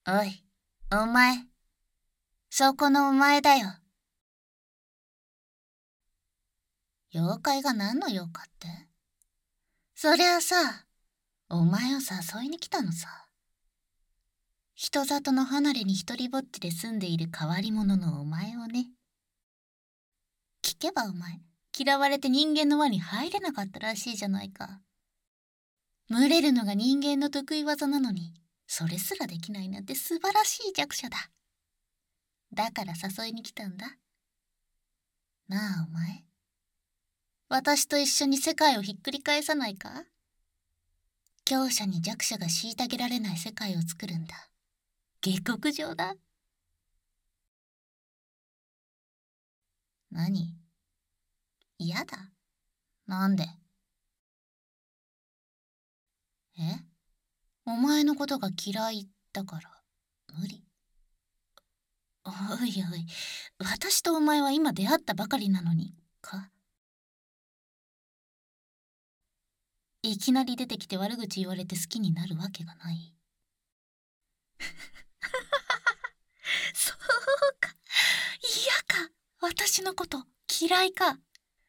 おい、お前。そこのお前だよ。妖怪が何の用かって？そりゃさ、お前を誘いに来たのさ。人里の離れに一人ぼっちで住んでいる変わり者のお前をね。聞けばお前、嫌われて人間の輪に入れなかったらしいじゃないか。群れるのが人間の得意技なのに、それすらできないなんて素晴らしい弱者だ。だから誘いに来たんだ。なあお前。私と一緒に世界をひっくり返さないか？強者に弱者が虐げられない世界を作るんだ。下克上だ。何？嫌だ？なんで？え？お前のことが嫌いだから無理？おいおい、私とお前は今出会ったばかりなのにか？いきなり出てきて悪口言われて好きになるわけがない。そうか、嫌か。私のこと嫌いか。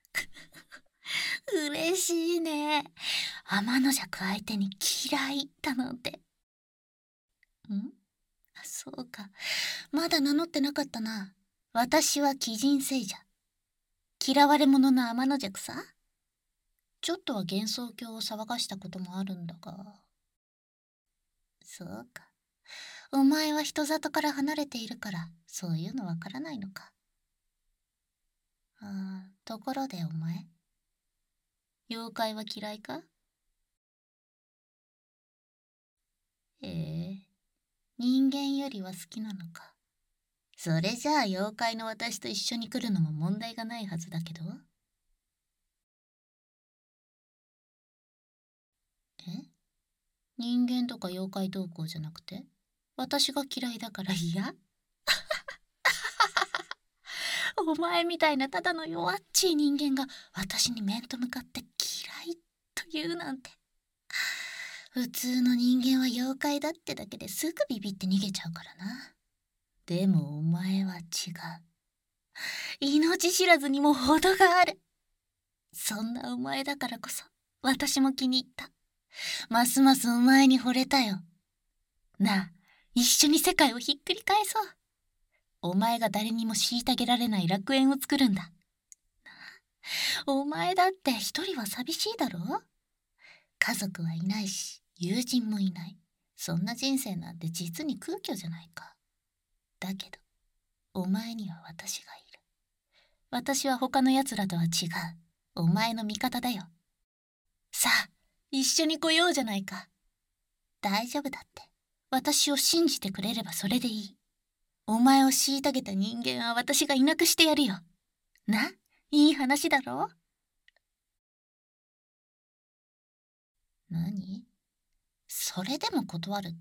嬉しいね。天の弱相手に嫌いだなんて。そうか。まだ名乗ってなかったな。私は鬼人聖者。嫌われ者の天の弱さ。ちょっとは幻想郷を騒がしたこともあるんだが。そうか。お前は人里から離れているから、そういうのわからないのか。ところでお前。妖怪は嫌いか？人間よりは好きなのか。それじゃあ妖怪の私と一緒に来るのも問題がないはずだけど。人間とか妖怪同行じゃなくて、私が嫌いだから嫌？お前みたいなただの弱っちい人間が私に面と向かって嫌いと言うなんて。普通の人間は妖怪だってだけですぐビビって逃げちゃうからな。でもお前は違う。命知らずにも程がある。そんなお前だからこそ私も気に入った。ますますお前に惚れたよ。なあ、一緒に世界をひっくり返そう。お前が誰にも虐げられない楽園を作るんだ。お前だって一人は寂しいだろ？家族はいないし、友人もいない。そんな人生なんて実に空虚じゃないか。だけど、お前には私がいる。私は他の奴らとは違う。お前の味方だよ。さあ、一緒に来ようじゃないか。大丈夫だって。私を信じてくれればそれでいい。お前を虐げた人間は私がいなくしてやるよ。な、いい話だろ？何？それでも断るって？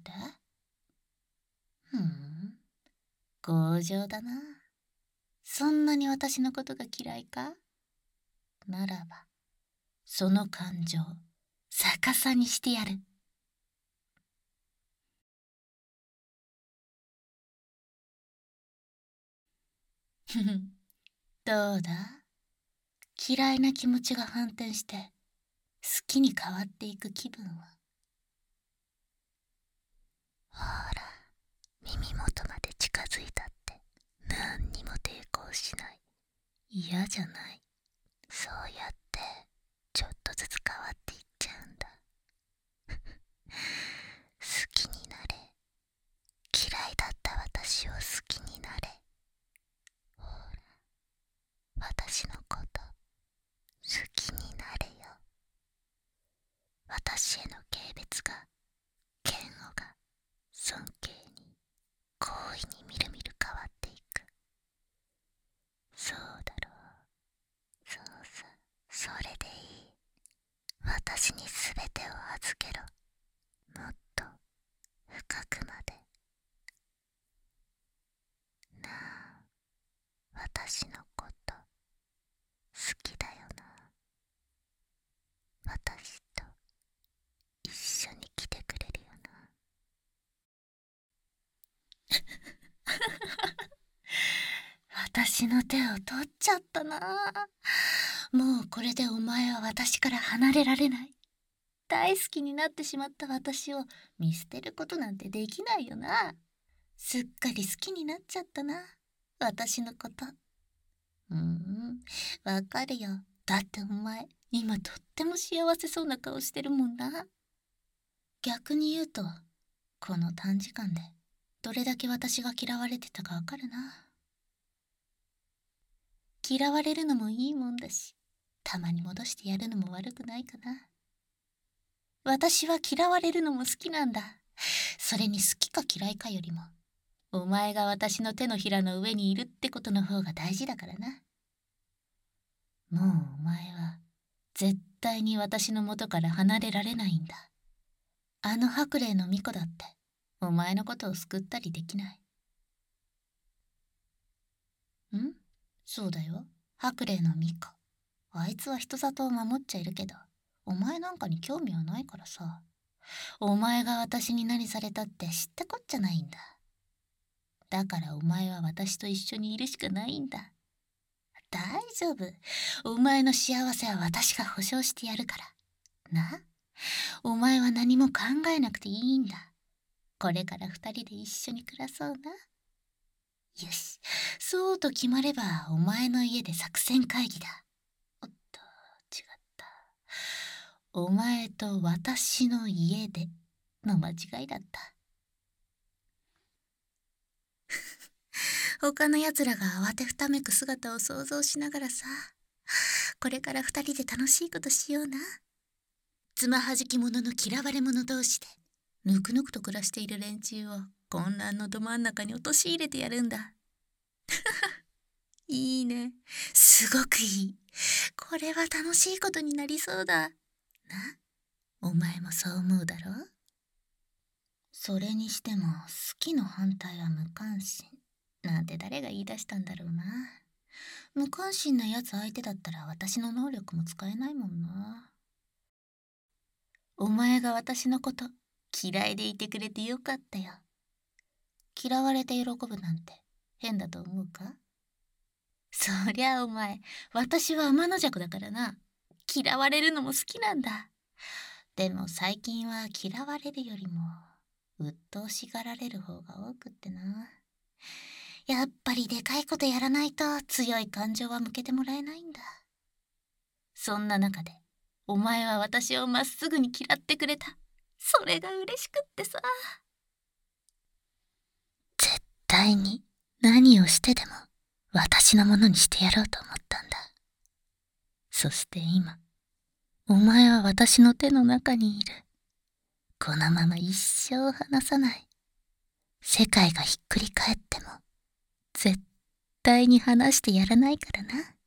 強情だな。そんなに私のことが嫌いか？ならば、その感情、逆さにしてやる。どうだ？嫌いな気持ちが反転して、好きに変わっていく気分は。ほら、耳元まで近づいたって何にも抵抗しない。嫌じゃない。そうやってちょっとずつ変わっていっちゃうんだ。好きになれ。嫌いだった私を好きになれ。ほら、私のこと好きになれよ。私への軽蔑が、嫌悪が、尊敬に、好意にみるみる変わっていく。そうだろう。 私の手を取っちゃったな。もうこれでお前は私から離れられない。大好きになってしまった私を見捨てることなんてできないよな。すっかり好きになっちゃったな、私のこと。わかるよ。だってお前、今とっても幸せそうな顔してるもんな。逆に言うと、この短時間で、どれだけ私が嫌われてたかわかるな。嫌われるのもいいもんだし、たまに戻してやるのも悪くないかな。私は嫌われるのも好きなんだ。それに好きか嫌いかよりも、お前が私の手のひらの上にいるってことの方が大事だからな。もうお前は絶対に私の元から離れられないんだ。あの白麗の巫女だってお前のことを救ったりできない。そうだよ、白麗の巫女。あいつは人里を守っちゃいるけど、お前なんかに興味はないからさ。お前が私に何されたって知ったこっちゃないんだ。だからお前は私と一緒にいるしかないんだ。大丈夫。お前の幸せは私が保証してやるから。な。お前は何も考えなくていいんだ。これから二人で一緒に暮らそうな。よし。そうと決まればお前の家で作戦会議だ。おっと、違った。お前と私の家での間違いだった。他の奴らが慌てふためく姿を想像しながらさ、これから二人で楽しいことしような。つまはじき者の嫌われ者同士でぬくぬくと暮らしている連中を混乱のど真ん中に陥れてやるんだ。いいね。すごくいい。これは楽しいことになりそうだ。な、お前もそう思うだろ？それにしても好きの反対は無関心なんて誰が言い出したんだろうな。無関心なやつ相手だったら私の能力も使えないもんな。お前が私のこと嫌いでいてくれてよかったよ。嫌われて喜ぶなんて変だと思うか？そりゃお前、私は天の弱だからな。嫌われるのも好きなんだ。でも最近は嫌われるよりも鬱陶しがられる方が多くってな。やっぱりでかいことやらないと強い感情は向けてもらえないんだ。そんな中でお前は私をまっすぐに嫌ってくれた。それが嬉しくってさ。絶対に何をしてでも私のものにしてやろうと思ったんだ。そして今、お前は私の手の中にいる。このまま一生離さない。世界がひっくり返っても絶対に離してやらないからな。